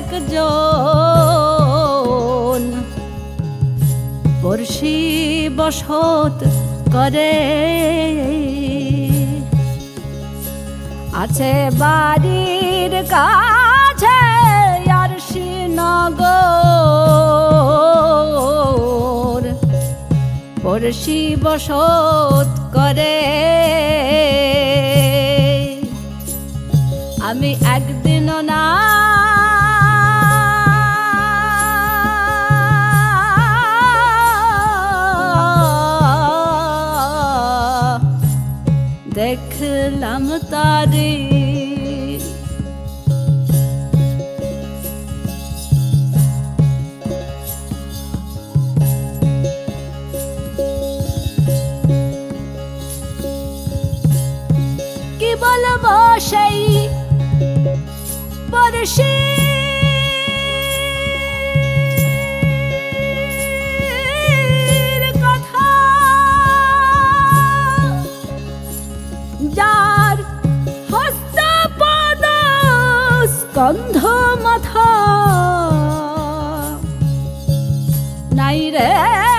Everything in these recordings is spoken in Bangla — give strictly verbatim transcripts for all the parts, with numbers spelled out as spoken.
একজন বর্ষি বসত করে আছে বাড়ির কাছে আরশি নগর বর্ষি বসত করে আমি একদিনও না দেখলাম তারে কি বলবো সেই বর্ষি কথা যার হস্ত পদ স্কন্ধ মাথা নাই রে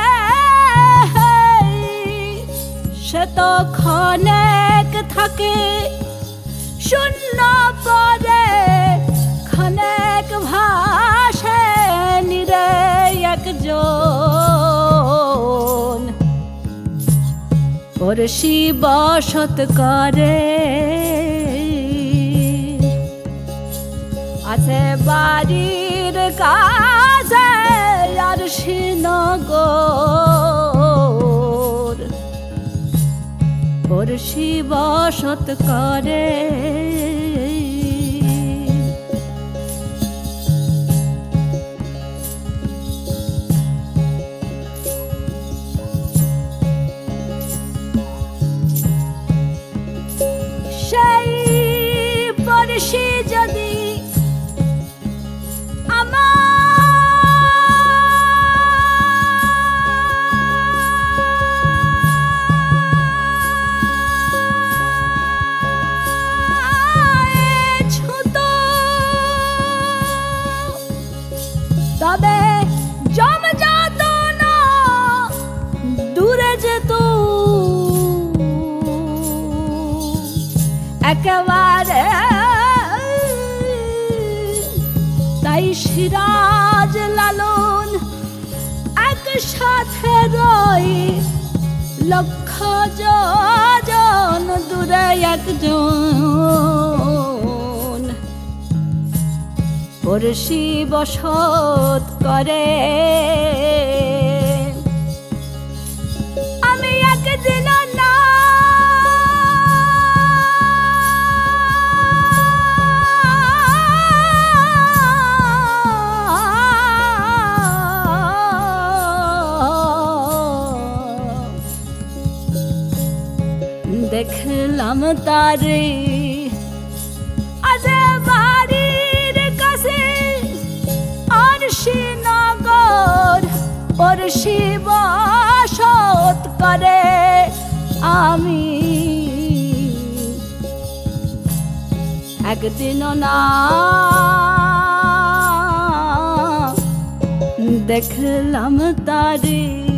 সে তো ক্ষণেক থাকে শূন্য পরে ক্ষণেক ভাসে নিরে একজন বর্ষি বসত করে আছে বাড়ির কাছে আরশি নগর বর্ষি বসত করে সেই বর্ষি যদি তবে জম যত না দূরে যেত একেবারে তাই সিরাজ লালন একসাথে রই লক্ষ যোজন দূরে একজন বর্ষি বসত করে আমি একদিন না দেখলাম তারে আজ বাড়ির কাছে আরশি নগর বর্ষি বসত করে আমি একদিনও না দেখলাম তারে।